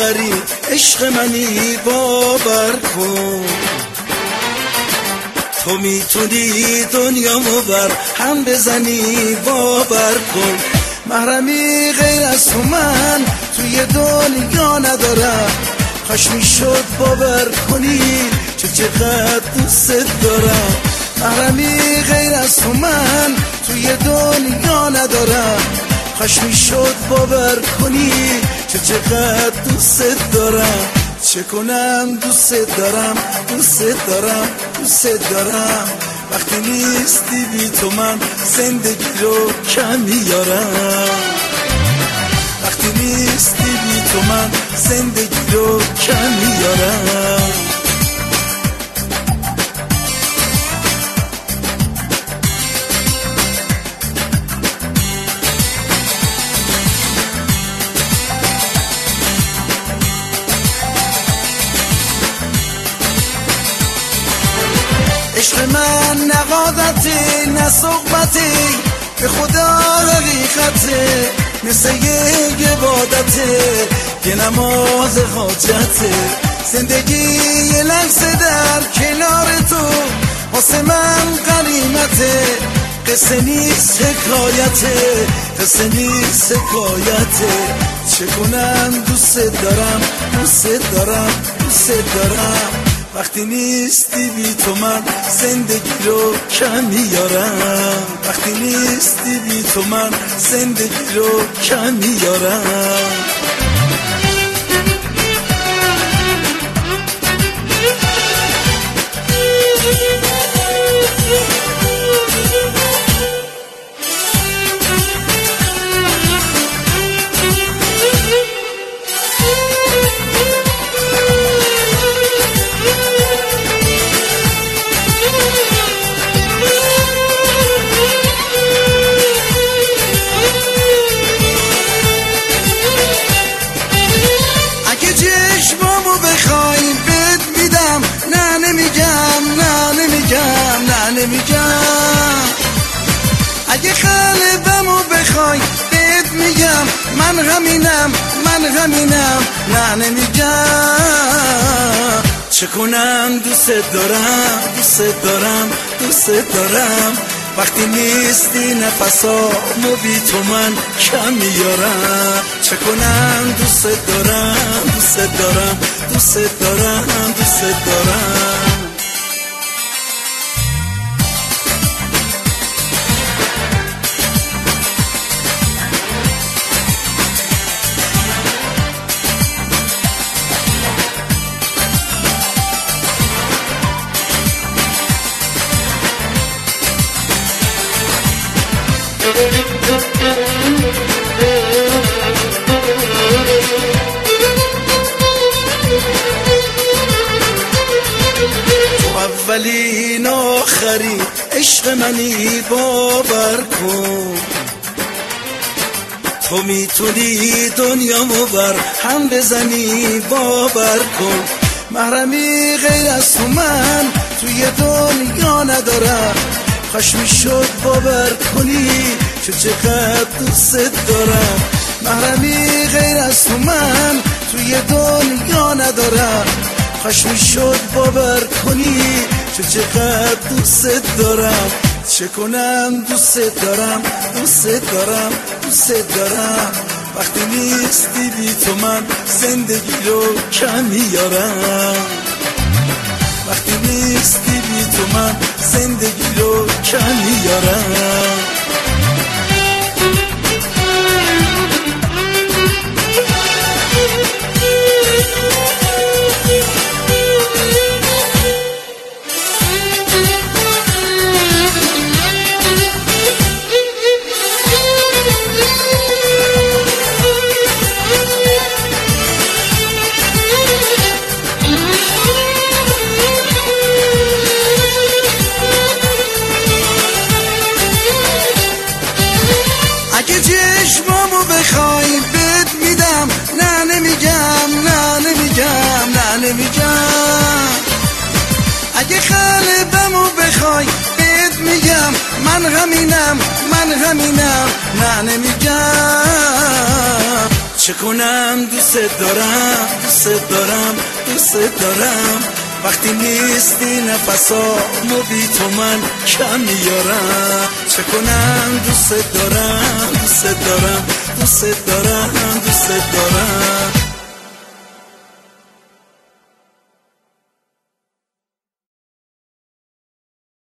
آخری عشق منی باور کن، تو میتونی دنیامو بر هم بزنی باور کن. محرمی غیر از تو من توی دنیا ندارم، کاش میشد باور کنی چقدر دوست دارم. محرمی غیر از تو من توی دنیا ندارم، کاش میشد باور کنی چقدر دوست دارم. چه کنم دوست دارم دوست دارم دوست دارم، وقتی نیستی بی تو من زندگی رو کم میارم. وقتی نیستی بی تو من زندگی رو کم میارم. عشق من نقادتی نه صحبتی، به خدا حقیقته، مثل یک عبادته، یه نماز حاجته. زندگی یه لحظه در کنار تو واسه من غنیمته، قصه نیست حکایته، قصه نیست حکایته. چه کنم دوست دارم دوست دارم دوست دارم، وقتی نیستی بی تو من زندگی رو کم میارم. وقتی نیستی بی تو من زندگی رو کم میارم. نمیگم اگه قلبمو بخوای بهت میگم، من همینم نه نمیگم. چه کنم دوست دارم دوست دارم دوست دارم، وقتی نیستی نفسامو بی تو من کم میارم. چه کنم دوست دارم دوست دارم دوست دارم دوست دارم. تو اولین آخری عشق منی باور کن، تو میتونی دنیامو بر هم بزنی باور کن. محرمی غیر از تو من توی دنیا ندارم، کاش میشد باور کنی چقدر دوست دارم. محرمی غیر از تو من توی دنیا ندارم، کاش میشد باور کنی چقدر دوست دارم. چه کنم دوست دارم دوست دارم دوست دارم، وقتی نیستی بی تو من زندگی رو کم میارم. وقتی نیستی بی تو من زندگی رو کم میارم. چشمامو بخوای بهت میدم، نه نمیگم اگه قلبمو بخوای بهت میگم، من همینم نه نمیگم. چه کنم دوست دارم دوست دارم دوست دارم وقتی نیستی نفسامو بی تو من کم میارم چه کنم دوست دارم دوست دارم دوست دارم دوست دارم